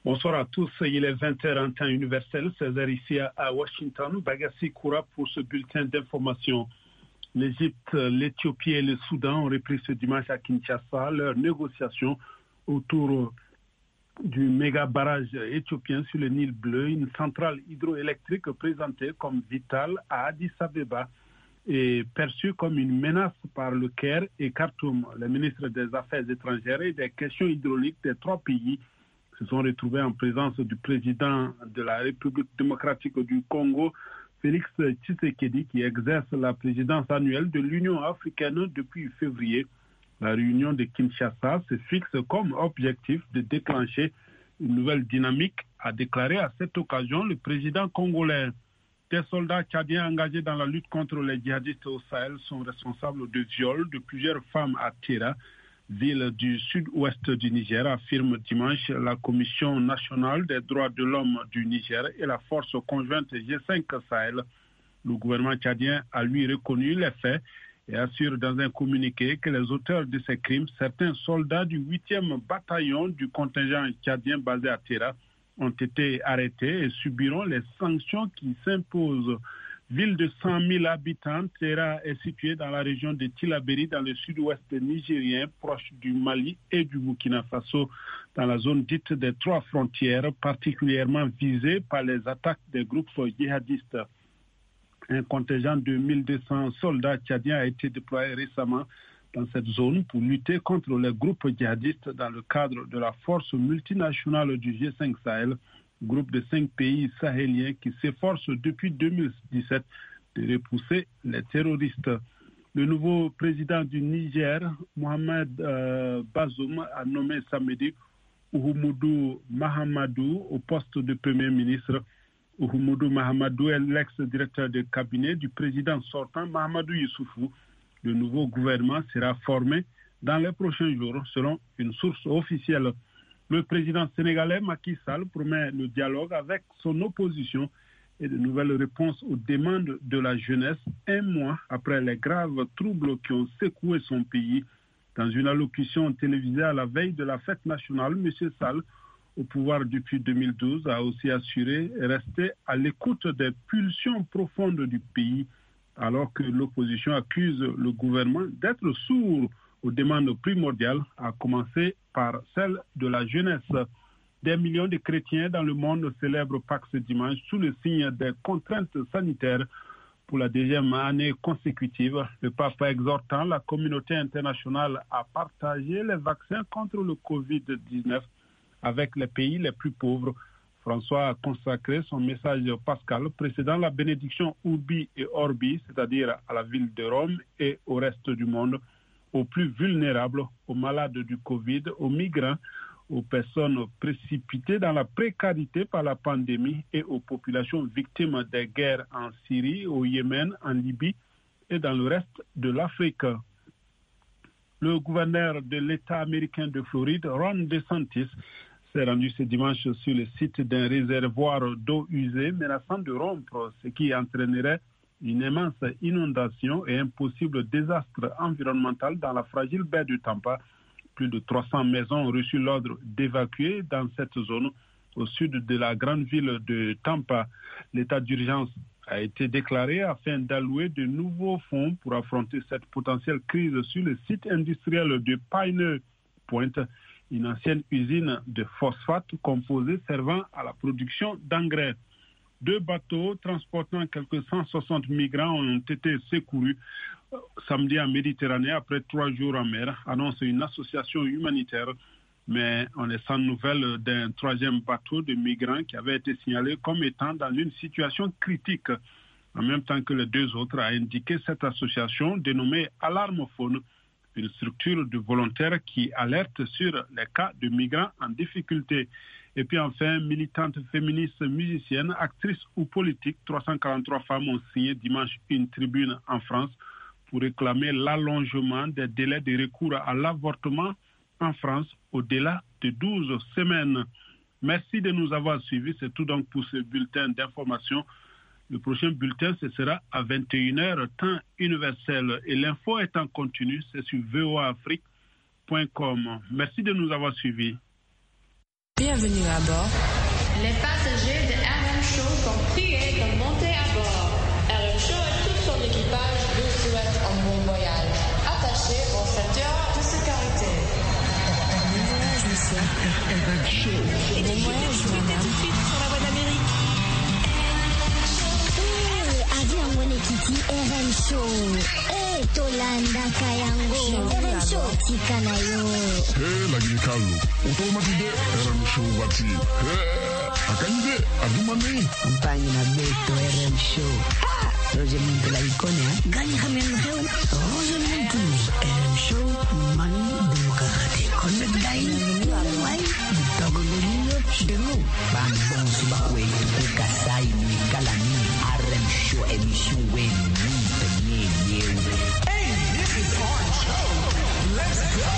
Bonsoir à tous. Il est 20h en temps universel, 16h ici à Washington. Bagassi Koura pour ce bulletin d'information. L'Égypte, l'Éthiopie et le Soudan ont repris ce dimanche à Kinshasa leurs négociations autour du méga barrage éthiopien sur le Nil Bleu, une centrale hydroélectrique présentée comme vitale à Addis Abeba et perçue comme une menace par le Caire et Khartoum. Les ministres des Affaires étrangères et des questions hydrauliques des trois pays se sont retrouvés en présence du président de la République démocratique du Congo, Félix Tshisekedi, qui exerce la présidence annuelle de l'Union africaine depuis février. La réunion de Kinshasa se fixe comme objectif de déclencher une nouvelle dynamique, a déclaré à cette occasion le président congolais. Des soldats tchadiens engagés dans la lutte contre les djihadistes au Sahel sont responsables de viols de plusieurs femmes à Tera, ville du sud-ouest du Niger, affirme dimanche la Commission nationale des droits de l'homme du Niger et la force conjointe G5 Sahel. Le gouvernement tchadien a lui reconnu les faits et assure dans un communiqué que les auteurs de ces crimes, certains soldats du 8e bataillon du contingent tchadien basé à Tera, ont été arrêtés et subiront les sanctions qui s'imposent. Ville de 100 000 habitants, Tera est située dans la région de Tillabéri, dans le sud-ouest nigérien, proche du Mali et du Burkina Faso, dans la zone dite des trois frontières, particulièrement visée par les attaques des groupes djihadistes. Un contingent de 1200 soldats tchadiens a été déployé récemment dans cette zone pour lutter contre les groupes djihadistes dans le cadre de la force multinationale du G5 Sahel, groupe de 5 pays sahéliens qui s'efforce depuis 2017 de repousser les terroristes. Le nouveau président du Niger, Mohamed Bazoum, a nommé samedi Oumoudou Mahamadou au poste de Premier ministre. Oumoudou Mahamadou est l'ex-directeur de cabinet du président sortant Mahamadou Youssoufou. Le nouveau gouvernement sera formé dans les prochains jours, selon une source officielle. Le président sénégalais Macky Sall promet le dialogue avec son opposition et de nouvelles réponses aux demandes de la jeunesse, un mois après les graves troubles qui ont secoué son pays. Dans une allocution télévisée à la veille de la fête nationale, M. Sall, au pouvoir depuis 2012, a aussi assuré rester à l'écoute des pulsions profondes du pays, alors que l'opposition accuse le gouvernement d'être sourd aux demandes primordiales, à commencer par celle de la jeunesse. Des millions de chrétiens dans le monde célèbrent Pâques ce dimanche sous le signe des contraintes sanitaires pour la deuxième année consécutive. Le pape exhortant la communauté internationale à partager les vaccins contre le Covid-19 avec les pays les plus pauvres. François a consacré son message pascal précédant la bénédiction Urbi et Orbi, c'est-à-dire à la ville de Rome et au reste du monde, aux plus vulnérables, aux malades du Covid, aux migrants, aux personnes précipitées dans la précarité par la pandémie et aux populations victimes des guerres en Syrie, au Yémen, en Libye et dans le reste de l'Afrique. Le gouverneur de l'État américain de Floride, Ron DeSantis, s'est rendu ce dimanche sur le site d'un réservoir d'eau usée menaçant de rompre, ce qui entraînerait une immense inondation et un possible désastre environnemental dans la fragile baie de Tampa. Plus de 300 maisons ont reçu l'ordre d'évacuer dans cette zone au sud de la grande ville de Tampa. L'état d'urgence a été déclaré afin d'allouer de nouveaux fonds pour affronter cette potentielle crise sur le site industriel de Pioneer Point, une ancienne usine de phosphate composée servant à la production d'engrais. 2 bateaux transportant quelques 160 migrants ont été secourus samedi en Méditerranée après 3 jours en mer, annonce une association humanitaire. Mais on est sans nouvelles d'un 3e bateau de migrants qui avait été signalé comme étant dans une situation critique. En même temps que les 2 autres, a indiqué cette association dénommée Alarmophone, une structure de volontaires qui alerte sur les cas de migrants en difficulté. Et puis enfin, militante féministe, musicienne, actrice ou politique, 343 femmes ont signé dimanche une tribune en France pour réclamer l'allongement des délais de recours à l'avortement en France au-delà de 12 semaines. Merci de nous avoir suivis. C'est tout donc pour ce bulletin d'information. Le prochain bulletin, ce sera à 21h, temps universel. Et l'info est en continu, c'est sur voaafrique.com. Merci de nous avoir suivis. Bienvenue à bord. Les passagers de RM Show sont priés de monter à bord. RM Show et tout son équipage vous souhaitent un bon voyage. Attachez vos ceintures de sécurité. Bon voyage, monsieur. RM Show. Et bon voyage, madame. Tout de suite sur la voie d'Amérique. Avion Monekiti RM Show. Tolanda Kayango. RM Show Tikanayo. La Guinée-Calou. Automatique RM Show Wati. Akanyide Adumani. Compagnie na Beto RM Show. Roger Muntu la Ikonia. Gani Hamen Heu. Roger Muntu. RM Show. Manu Demokrati. Connect Dai. Wai. Togolonio. Chemo. Bambon Subakwe. Kasai. Kalani. RM Show. Émission Wen. Hey, this is RM Show. Let's go.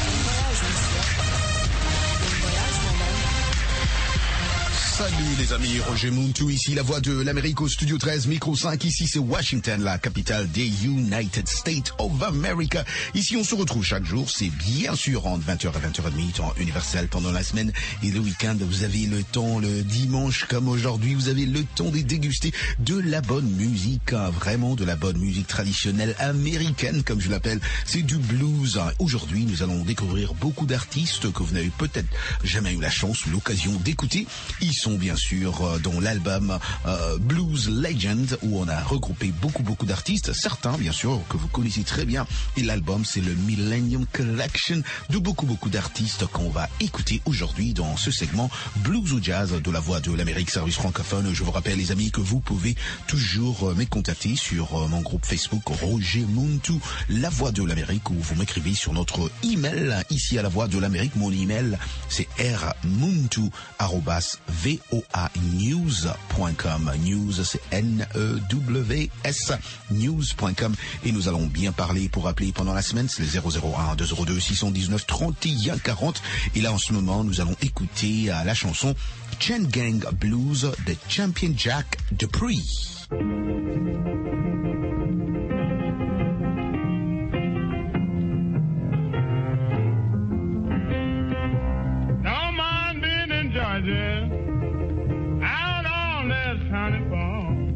Salut les amis, Roger Muntu ici, la voix de l'Amérique au studio 13, micro 5, ici c'est Washington, la capitale des United States of America. Ici on se retrouve chaque jour, c'est bien sûr entre 20h et 20h30, temps universel pendant la semaine et le week-end. Vous avez le temps, le dimanche comme aujourd'hui, vous avez le temps de déguster de la bonne musique, vraiment de la bonne musique traditionnelle américaine comme je l'appelle, c'est du blues. Aujourd'hui nous allons découvrir beaucoup d'artistes que vous n'avez peut-être jamais eu la chance ou l'occasion d'écouter. Ils sont bien sûr dans l'album Blues Legend où on a regroupé beaucoup d'artistes, certains bien sûr que vous connaissez très bien, et l'album c'est le Millennium Collection de beaucoup d'artistes qu'on va écouter aujourd'hui dans ce segment Blues ou Jazz de la voix de l'Amérique service francophone. Je vous rappelle les amis que vous pouvez toujours me contacter sur mon groupe Facebook Roger Muntu, la voix de l'Amérique, où vous m'écrivez sur notre email ici à la voix de l'Amérique. Mon email c'est rmuntu@voanews.com. News c'est N-E-W-S news.com, et nous allons bien parler. Pour appeler pendant la semaine c'est le 001-202-619-3140, et là en ce moment nous allons écouter la chanson Chain Gang Blues de Champion Jack Dupree. Out on this honey farm,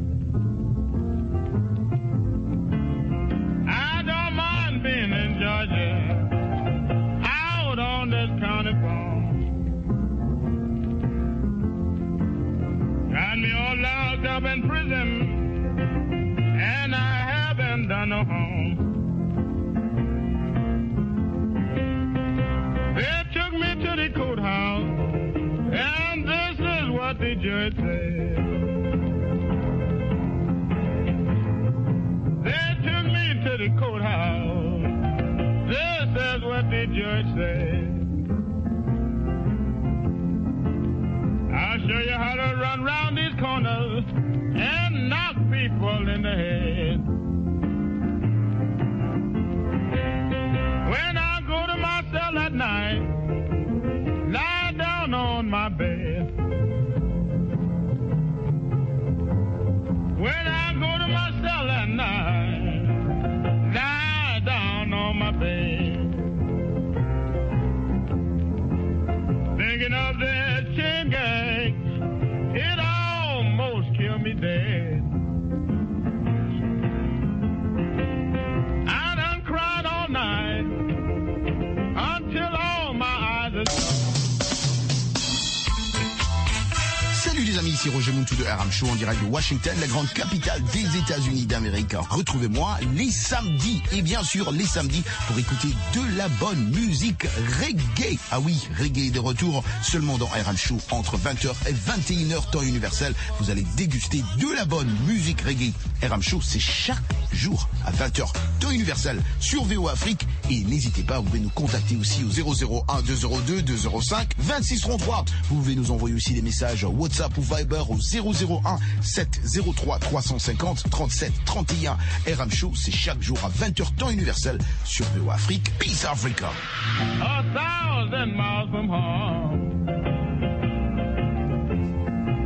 I don't mind being in Georgia. Out on this county farm, got me all locked up in prison, and I haven't done no harm. They took me to the courthouse, and this is what the judge said. They took me to the courthouse. This is what the judge said. I'll show you how to run round these corners and knock people in the head. When I go to my cell at night, lie down on my bed. When I go to my cell at night, lie down on my bed. Thinking of that chain gang, it almost killed me dead. I done cried all night until all my eyes are... Salut les amis, ici Roger Muntu de RM Show en direct de Washington, la grande capitale des États-Unis d'Amérique. Retrouvez-moi les samedis, et bien sûr les samedis, pour écouter de la bonne musique reggae. Ah oui, reggae de retour seulement dans RM Show entre 20h et 21h temps universel. Vous allez déguster de la bonne musique reggae. RM Show, c'est chaque jour à 20h temps universel sur VO Afrique. Et n'hésitez pas, vous pouvez nous contacter aussi au 001-202-205-2633. Vous pouvez nous envoyer aussi des messages WhatsApp ou Viber au 001-703-350-37-31. RM Show, c'est chaque jour à 20h temps universel sur VO Afrique. Peace Africa. 1,000 miles from home.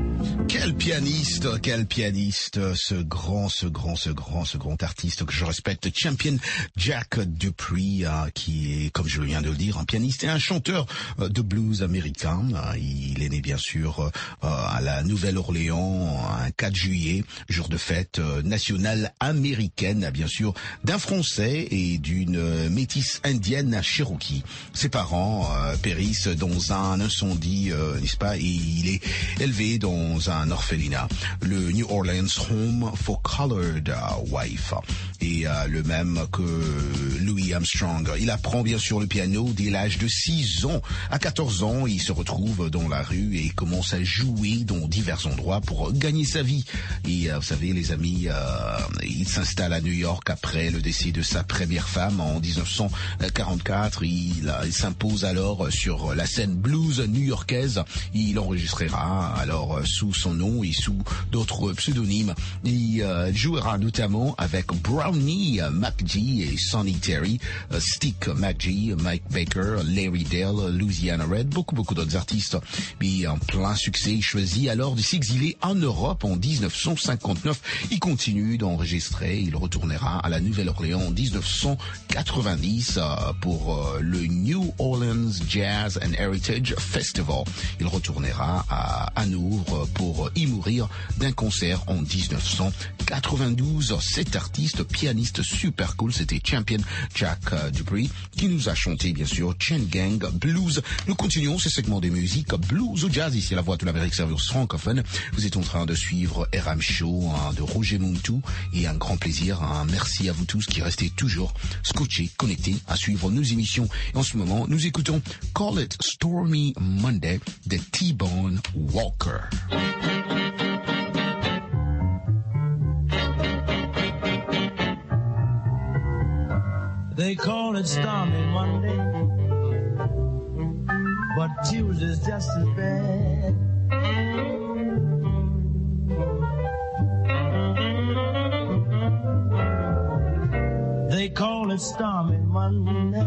Quel pianiste, ce grand artiste que je respecte, Champion Jack Dupree, qui est, comme je viens de le dire, un pianiste et un chanteur de blues américain. Il est né bien sûr à la Nouvelle-Orléans un 4 juillet, jour de fête nationale américaine, bien sûr, d'un Français et d'une métisse indienne Cherokee. Ses parents périssent dans un incendie, n'est-ce pas, et il est élevé dans un orphelinat, le New Orleans Home for Colored Wife, et le même que Louis Armstrong. Il apprend bien sûr le piano dès l'âge de 6 ans. À 14 ans, il se retrouve dans la rue et commence à jouer dans divers endroits pour gagner sa vie. Et vous savez les amis, il s'installe à New York après le décès de sa première femme en 1944. Il s'impose alors sur la scène blues new-yorkaise. Il enregistrera alors sous son nom et sous d'autres pseudonymes. Il jouera notamment avec Brownie McGee et Sonny Terry, Stick McGee, Mike Baker, Larry Dale, Louisiana Red, beaucoup d'autres artistes. Puis en plein succès, il choisit alors de s'exiler en Europe en 1959. Il continue d'enregistrer. Il retournera à la Nouvelle-Orléans en 1990 pour le New Orleans Jazz and Heritage Festival. Il retournera à Hanovre pour y mourir d'un cancer en 1992. Cet artiste, pianiste super cool, c'était Champion Jack Dupree qui nous a chanté bien sûr Chain Gang Blues. Nous continuons ce segment des musiques blues ou jazz ici à la Voix de l'Amérique service francophone. Vous êtes en train de suivre RM Show de Roger Muntu et un grand plaisir. Merci à vous tous qui restez toujours scotchés, connectés à suivre nos émissions. Et en ce moment, nous écoutons Call It Stormy Monday de T-Bone Walker. They call it stormy Monday, but Tuesday's just as bad. They call it stormy Monday,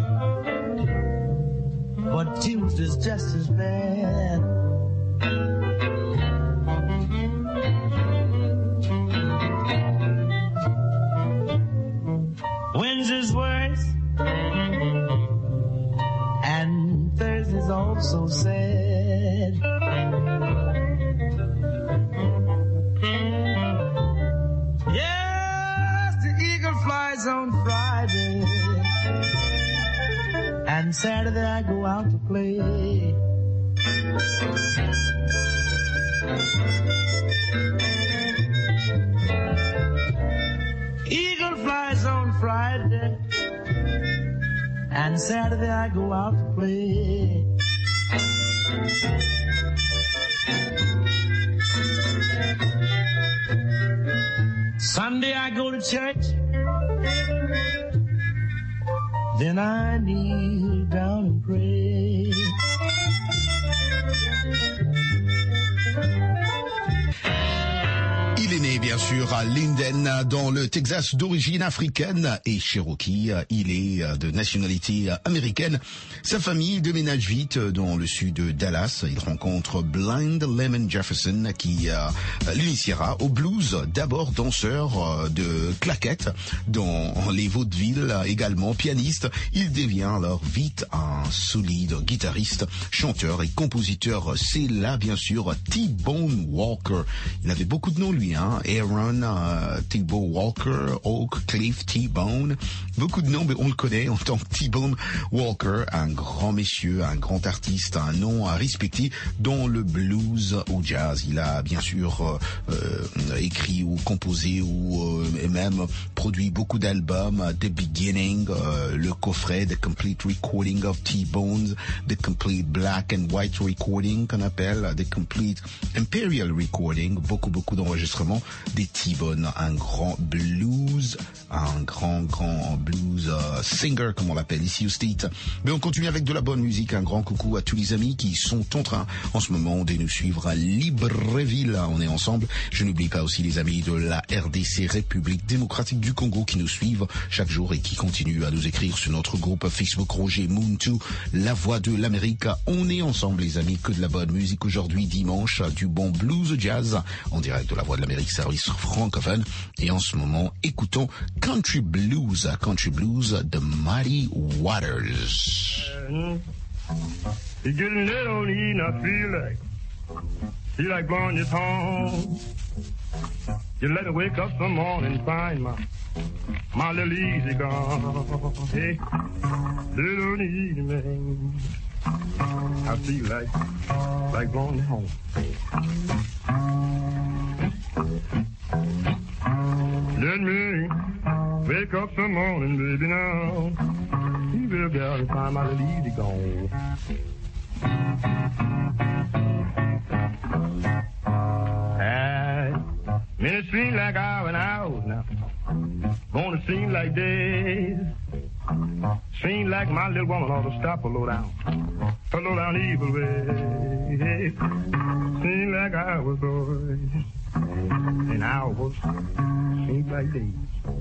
but Tuesday's just as bad. Wednesday's worse, and Thursday's also sad. Yes, the eagle flies on Friday, and Saturday I go out to play. Eagle flies on Friday, and Saturday I go out to play. Sunday I go to church, then I kneel down and pray. Il est né bien sûr à Linden dans le Texas d'origine africaine et Cherokee. Il est de nationalité américaine. Sa famille déménage vite dans le sud de Dallas. Il rencontre Blind Lemon Jefferson qui l'initiera au blues, d'abord danseur de claquettes dans les vaudevilles, également pianiste. Il devient alors vite un solide guitariste, chanteur et compositeur. C'est là bien sûr T-Bone Walker. Il avait beaucoup de noms lui, Aaron, T-Bone Walker, Oak, Cliff, T-Bone, beaucoup de noms, mais on le connaît en tant que T-Bone Walker, un grand monsieur, un grand artiste, un nom à respecter dans le blues ou jazz. Il a bien sûr écrit ou composé ou même produit beaucoup d'albums, The Beginning, le coffret The Complete Recording of T-Bones, The Complete Black and White Recording qu'on appelle, The Complete Imperial Recording, beaucoup d'enregistrements des T-Bone, un grand blues singer, comme on l'appelle ici au State. Mais on continue avec de la bonne musique. Un grand coucou à tous les amis qui sont en train, en ce moment, de nous suivre à Libreville. On est ensemble. Je n'oublie pas aussi les amis de la RDC, République démocratique du Congo, qui nous suivent chaque jour et qui continuent à nous écrire sur notre groupe Facebook Roger Moon 2, la voix de l'Amérique. On est ensemble les amis, que de la bonne musique aujourd'hui, dimanche, du bon blues jazz, en direct de la voix de l'Amérique, service francophone. Et en ce moment, écoutons Country Blues de Muddy Waters. You get a little lean, I feel like blowing your tongue. You let it wake up some morning, find my little easy gone. Hey, little easy man, I feel like blowing your home. Let me wake up some morning, baby, now. You will be able to find my little easy gone. Man, it seems like hours and hours now. Gonna seem like days. Seems like my little woman ought to stop a low down evil way. Seems like hours, boy, and hours seems like days.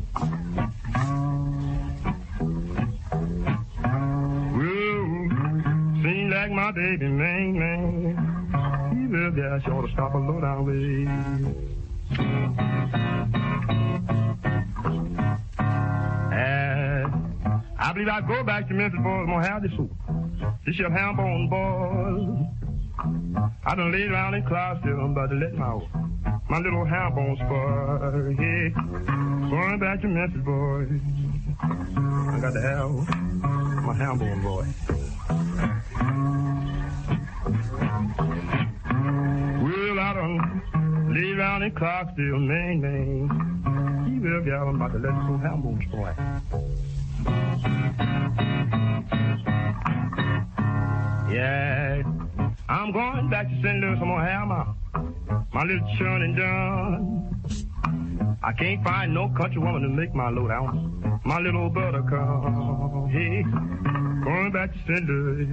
Whoa, seems like my baby, man, he will get sure to stop a low down way. I believe I'll go back to Memphis, boys. I'm gonna have this soup. This your ham bone, boys. I done laid around in Clarksville, I'm about to let my little ham bone spoil. Yeah, going back to Memphis, boys. I got to have my ham bone, boy. Well, I done laid around in Clarksville, man. He will get out, I'm about to let some ham bone spoil. Yeah, I'm going back to St. Louis. I'm gonna have my little churning done. I can't find no country woman to make my load out. My little buttercup. Hey, going back to St. Louis.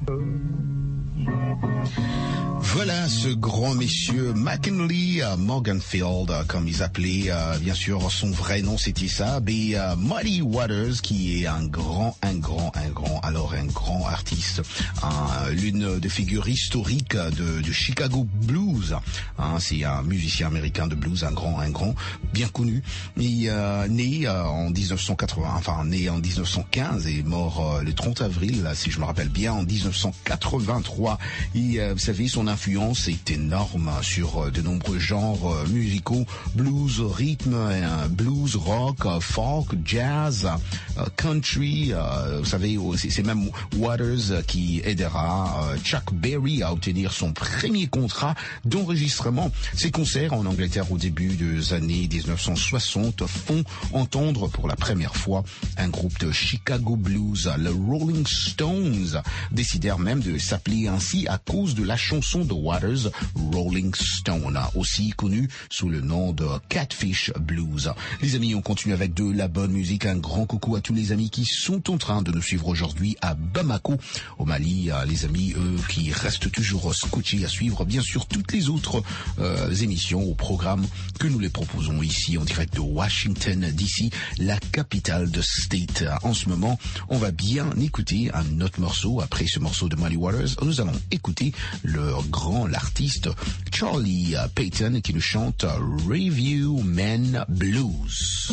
Voilà ce grand monsieur McKinley Morganfield, comme ils appelaient, bien sûr son vrai nom c'était ça, mais Muddy Waters qui est un grand artiste, l'une des figures historiques de Chicago Blues. C'est un musicien américain de blues, un grand, bien connu. Il est né en 1915 et mort le 30 avril, si je me rappelle bien, en 1983. Et vous savez, son influence est énorme sur de nombreux genres musicaux, blues, rythme, blues, rock, folk, jazz, country. Vous savez, c'est même Waters qui aidera Chuck Berry à obtenir son premier contrat d'enregistrement. Ses concerts en Angleterre au début des années 1960 font entendre pour la première fois un groupe de Chicago Blues, le Rolling Stones, décidèrent même de s'appeler ainsi à cause de la chanson de Waters, Rolling Stone, aussi connue sous le nom de Catfish Blues. Les amis, on continue avec de la bonne musique. Un grand coucou à tous les amis qui sont en train de nous suivre aujourd'hui à Bamako, au Mali. Les amis, eux, qui restent toujours scotchés à suivre, bien sûr, toutes les autres émissions au programme que nous les proposons ici en direct de Washington DC, la capitale de State. En ce moment, on va bien écouter un autre morceau. Après ce morceau de Muddy Waters, nous allons écouter l'artiste Charlie Payton qui nous chante Review Men Blues.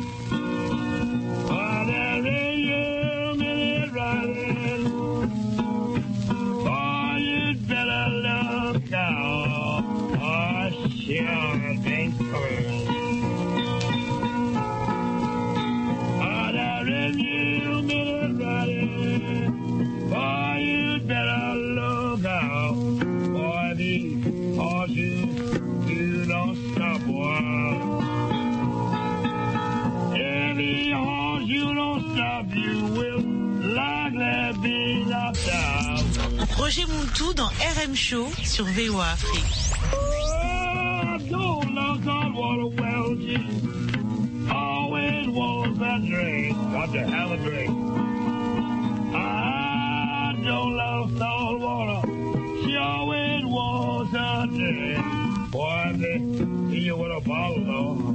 Roger Montou dans RM Show sur VOA Afrique. Oh, she always wants a drink. Got to have a drink. I don't love salt water. She always wants a drink. Boy, they see you with a bottle on.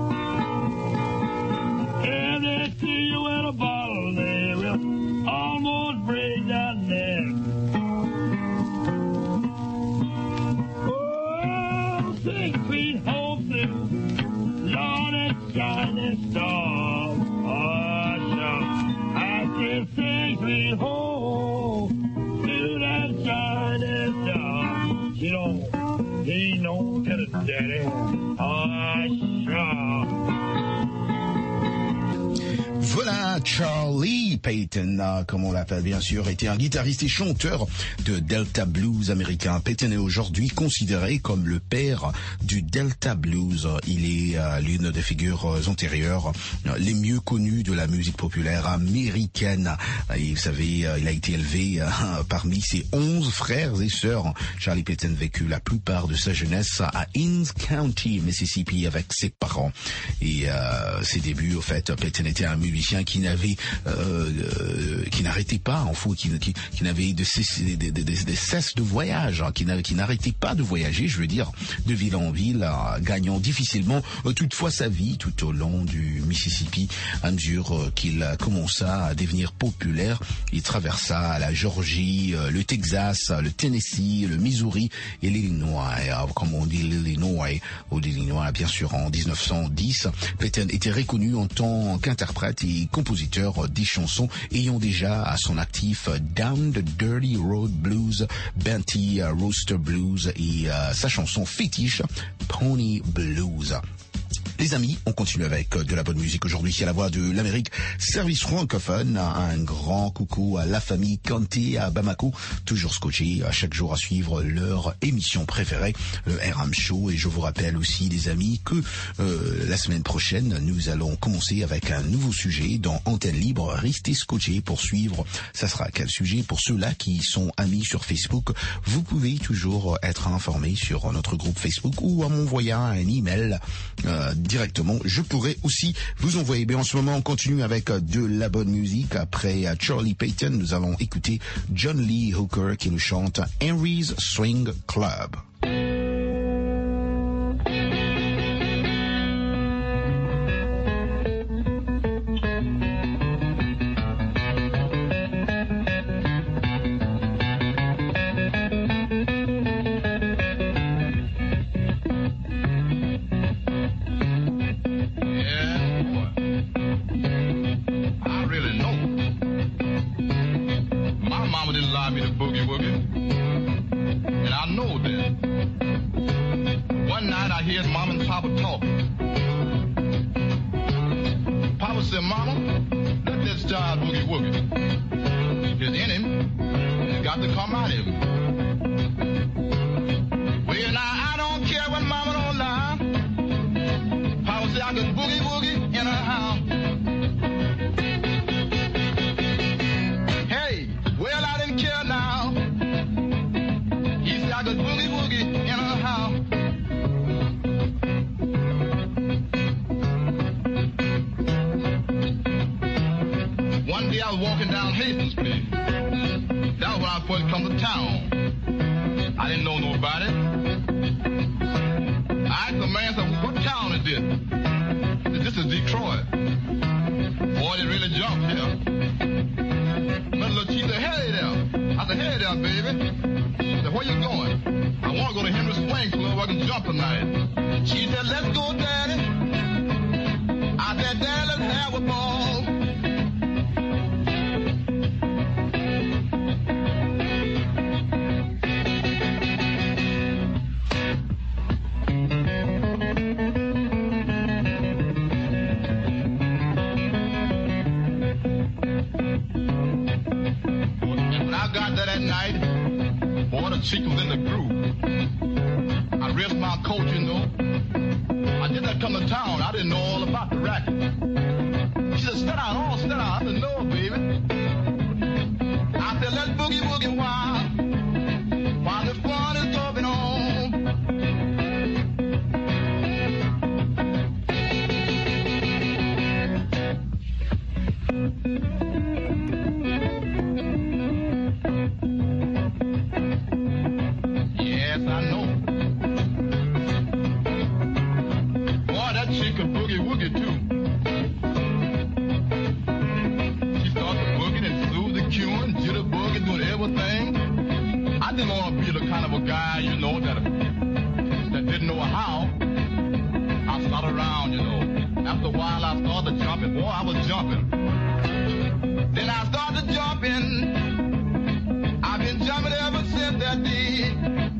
If they see you with a bottle, they will almost break that neck. Oh, 6 feet home, Lord, that shining star. Oh, sure. I said 6 feet home to that shining star. She don't need no tell daddy. Oh, sure. Voilà, Charlie Payton, comme on l'appelle bien sûr, était un guitariste et chanteur de Delta Blues américain. Payton est aujourd'hui considéré comme le père du Delta Blues. Il est l'une des figures antérieures les mieux connues de la musique populaire américaine. Et vous savez, il a été élevé parmi ses 11 frères et sœurs. Charlie Payton vécut la plupart de sa jeunesse à Innes County, Mississippi, avec ses parents. Et ses débuts, au fait, Payton était un musicien qui n'avait, qui n'arrêtait pas, en fait, qui n'avait des cesses de voyage, qui n'arrêtait pas de voyager, je veux dire, de ville en ville, gagnant difficilement toutefois sa vie tout au long du Mississippi. À mesure qu'il commença à devenir populaire, il traversa la Georgie, le Texas, le Tennessee, le Missouri et l'Illinois. Comme on dit l'Illinois, ou l'Illinois bien sûr en 1910, Payton était reconnu en tant qu'interprète et compositeur des chansons ayant déjà à son actif Down the Dirty Road Blues, Benty Rooster Blues et sa chanson fétiche Pony Blues. Les amis, on continue avec de la bonne musique aujourd'hui à la voix de l'Amérique, service francophone. Un grand coucou à la famille Kanté à Bamako, toujours scotché chaque jour à suivre leur émission préférée, le RM Show. Et je vous rappelle aussi, les amis, que la semaine prochaine, nous allons commencer avec un nouveau sujet dans Antenne Libre. Restez scotchés pour suivre. Ça sera quel sujet? Pour ceux-là qui sont amis sur Facebook, vous pouvez toujours être informés sur notre groupe Facebook ou en m'envoyant un email directement. Je pourrais aussi vous envoyer. Mais en ce moment, on continue avec de la bonne musique. Après Charlie Payton, nous allons écouter John Lee Hooker qui nous chante Henry's Swing Club. everything. I didn't want to be the kind of a guy, you know, that didn't know how. I started around, you know. After a while, I started jumping. Boy, I was jumping. Then I started jumping. I've been jumping ever since that day.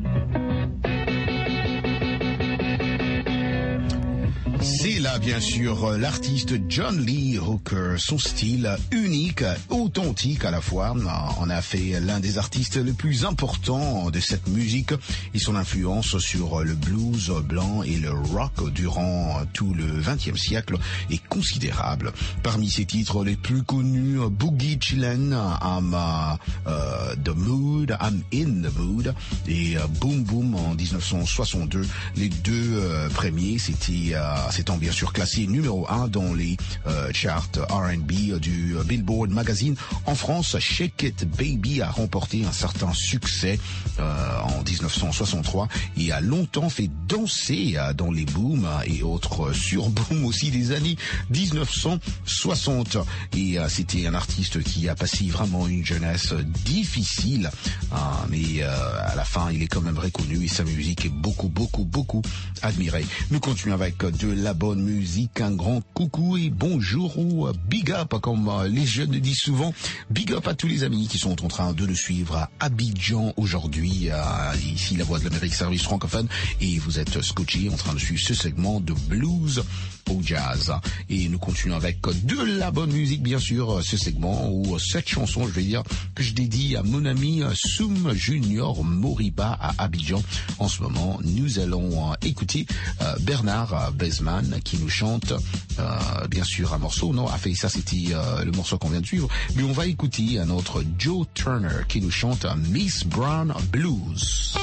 C'est là, bien sûr, l'artiste John Lee Hooker. Son style unique, authentique à la fois, en a fait l'un des artistes les plus importants de cette musique et son influence sur le blues blanc et le rock durant tout le XXe siècle est considérable. Parmi ses titres les plus connus, Boogie Chillin', I'm the Mood, I'm in the Mood et Boom Boom en 1962. Les deux premiers, s'étant bien sûr classé numéro 1 dans les charts R&B du Billboard Magazine. En France, Shake It Baby a remporté un certain succès en 1963 et a longtemps fait danser dans les booms et autres surbooms aussi des années 1960. Et c'était un artiste qui a passé vraiment une jeunesse difficile, mais à la fin, il est quand même reconnu et sa musique est beaucoup admirée. Nous continuons avec de la bonne musique, un grand coucou et bonjour ou big up, comme les jeunes disent souvent. Big up à tous les amis qui sont en train de nous suivre à Abidjan aujourd'hui, ici la Voix de l'Amérique, service francophone, et vous êtes scotchés en train de suivre ce segment de blues au jazz. Et nous continuons avec de la bonne musique, bien sûr, ce segment ou cette chanson, je vais dire, que je dédie à mon ami Soum Junior Moriba à Abidjan. En ce moment, nous allons écouter Bernard Bezman qui nous chante, bien sûr, un morceau. Non, ça c'était le morceau qu'on vient de suivre. Mais on va écouter un autre Joe Turner qui nous chante Miss Brown Blues.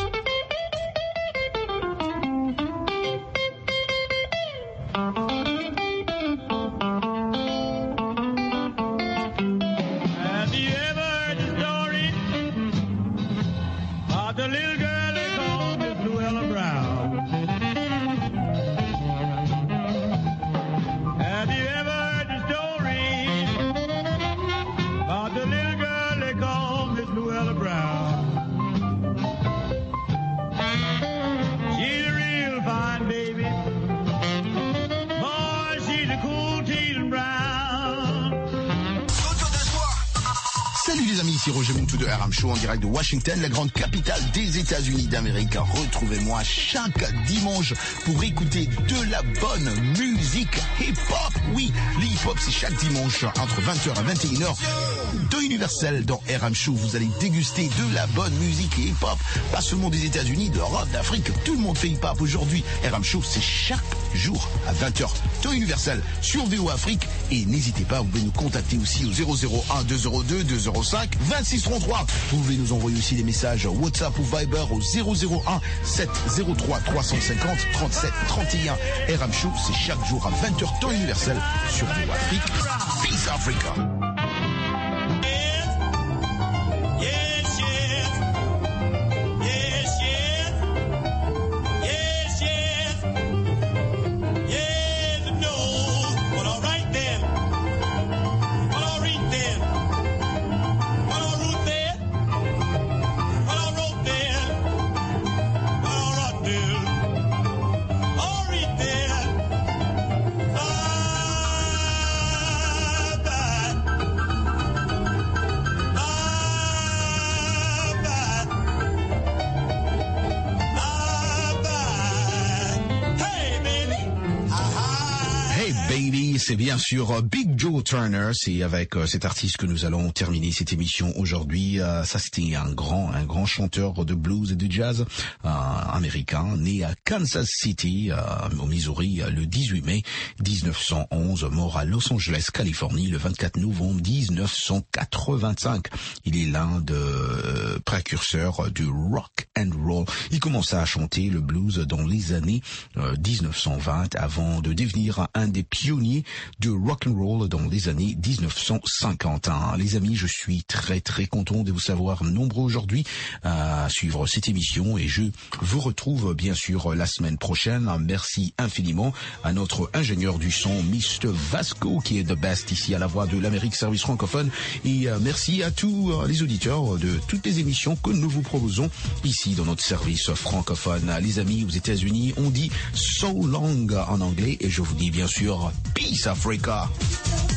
Ici Roger Montou de RM Show en direct de Washington, la grande capitale des États-Unis d'Amérique. Retrouvez-moi chaque dimanche pour écouter de la bonne musique hip-hop. Oui, le hip-hop c'est chaque dimanche entre 20h et 21h de Universel dans RM Show. Vous allez déguster de la bonne musique hip-hop, pas seulement des États-Unis, d'Europe, d'Afrique. Tout le monde fait hip-hop aujourd'hui. RM Show c'est chaque jour à 20h dans Universel sur VO Afrique. Et n'hésitez pas, vous pouvez nous contacter aussi au 001 202 205 2633. Vous pouvez nous envoyer aussi des messages WhatsApp ou Viber au 001 703 350 37 31. RM Show, c'est chaque jour à 20h temps universel sur VO Afrique. Peace Africa. C'est bien sûr Big Joe Turner, c'est avec cet artiste que nous allons terminer cette émission aujourd'hui. Ça c'était un grand chanteur de blues et de jazz américain, né à Kansas City, au Missouri, le 18 mai 1911, mort à Los Angeles, Californie, le 24 novembre 1985. Il est l'un de précurseur du rock and roll. Il commença à chanter le blues dans les années 1920 avant de devenir un des pionniers du rock and roll dans les années 1951. Les amis, je suis très très content de vous savoir nombreux aujourd'hui à suivre cette émission et je vous retrouve bien sûr la semaine prochaine. Merci infiniment à notre ingénieur du son, Mr. Vasco, qui est the best ici à la Voix de l'Amérique, service francophone. Et merci à tous les auditeurs de toutes les émissions que nous vous proposons ici dans notre service francophone. Les amis, aux États-Unis, on dit so long en anglais et je vous dis bien sûr peace Africa.